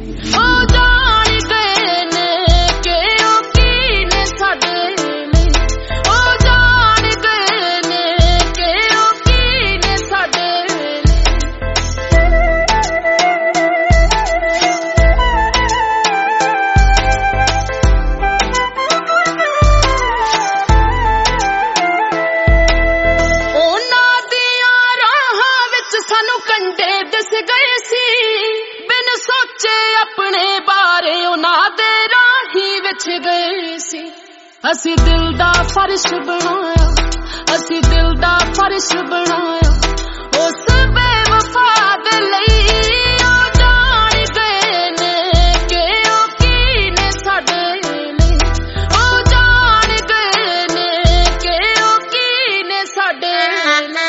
ਅਸੀਂ ਦਿਲ ਦਾ ਫਰਸ਼ ਬਣਾਇਆ, ਅਸੀਂ ਦਿਲ ਦਾ ਫਰਸ਼ ਬਣਾਇਆ ਉਸ ਬੇਵਫਾ ਦੇ ਲਈ। ਉਹ ਜਾਣ ਗਏ ਨੇ ਕਿ ਉਹ ਕੀ ਨੇ ਸਾਡੇ ਲਈ, ਉਹ ਜਾਣ ਗਏ ਨੇ ਕਿ ਉਹ ਕੀ ਨੇ ਸਾਡੇ ਲਈ।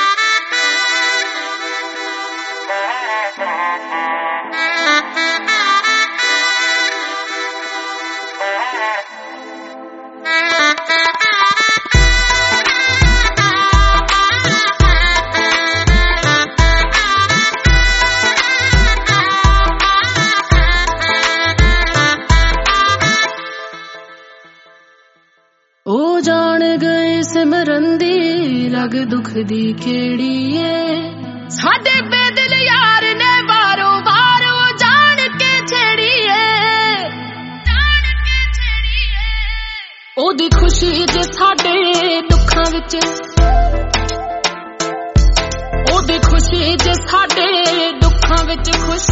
ਉਹ ਜਾਣ ਗਏ ਸਿਮਰਨ ਦੀ ਲਗ ਦੁੱਖ ਦੀ ਕਿਹੜੀ ਏ, ਸਾਡੇ ਬੇਦਿਲ ਯਾਰ ਨੇ ਵਾਰੋਂ ਵਾਰ ਉਹ ਜਾਣ ਕੇ ਛੇੜੀ ਏ, ਜਾਣ ਕੇ ਛੇੜੀ ਏ। ਉਹਦੀ ਖੁਸ਼ੀ ਜੇ ਸਾਡੇ ਦੁੱਖਾਂ ਵਿੱਚ, ਉਹਦੀ ਖੁਸ਼ੀ ਜੇ ਸਾਡੇ ਦੁੱਖਾਂ ਵਿੱਚ ਖੁਸ਼